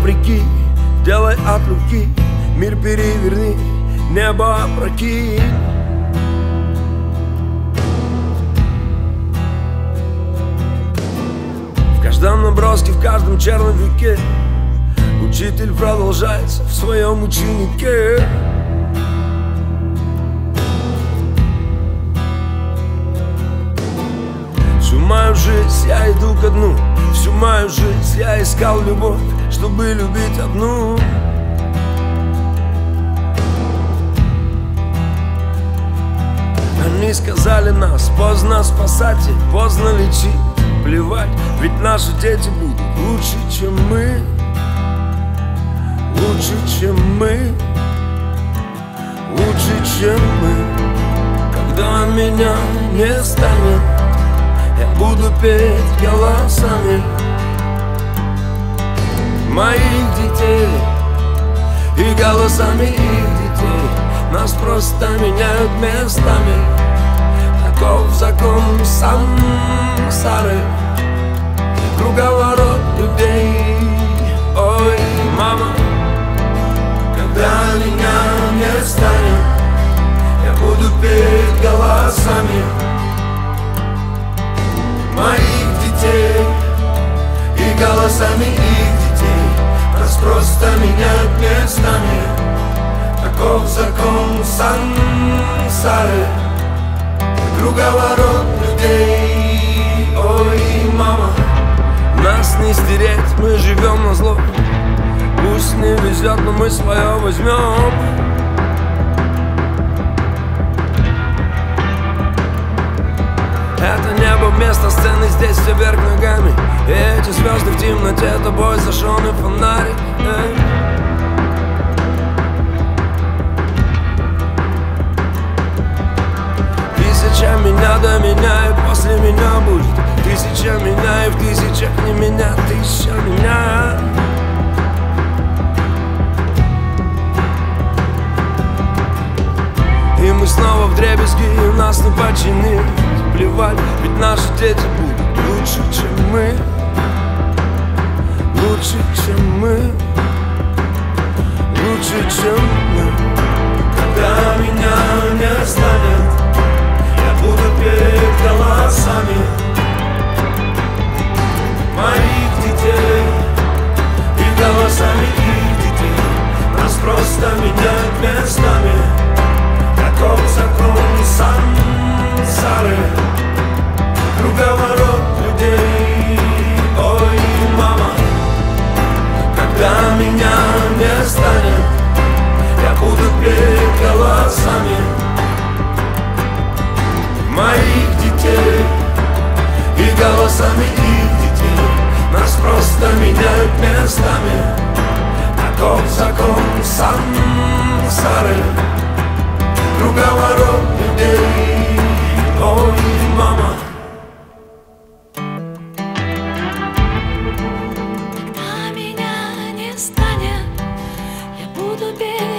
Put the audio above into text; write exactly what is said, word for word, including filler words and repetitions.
вопреки, делай от руки, мир переверни, небо опрокинь. В каждом наброске, в каждом черновике учитель продолжается в своем ученике. Всю мою жизнь я иду ко дну, всю мою жизнь я искал любовь, чтобы любить одну. Они сказали нас, поздно спасать и поздно лечить. Плевать, ведь наши дети будут лучше, чем мы. Лучше, чем мы. Лучше, чем мы. Когда меня не станет, я буду петь голосами моих детей и голосами их детей. Нас просто меняют местами. Таков закон сансары, круговорот людей. Ой, мама, когда меня не станет, я буду петь голосами моих детей и голосами их детей. Нас просто меняют местами. Таков закон сансары, круговорот людей. Ой, мама, нас не стереть, мы живем на зло. Пусть не везет, но мы свое возьмем. Это небо вместо сцены, здесь все вверх ногами. И эти звезды в темноте, тобой зажженный фонарик. Эй. Тысяча меня до меня, и после меня будет тысяча меня, и в тысячах не меня, тысяча меня. И мы снова вдребезги, и нас не починить. Плевать, ведь наши дети будут лучше, чем мы. Лучше, чем мы. Лучше, чем мы. Когда меня не станет, я буду петь голосами моих детей и голосами их детей. Нас просто меняют местами. Таков закон сансары, круговорот людей. Ой, мама, когда меня не станет, я буду петь голосами моих детей и голосами их детей. Нас просто меняют местами. Таков закон сансары, круговорот людей. Ой, мама. Когда меня не станет, я буду петь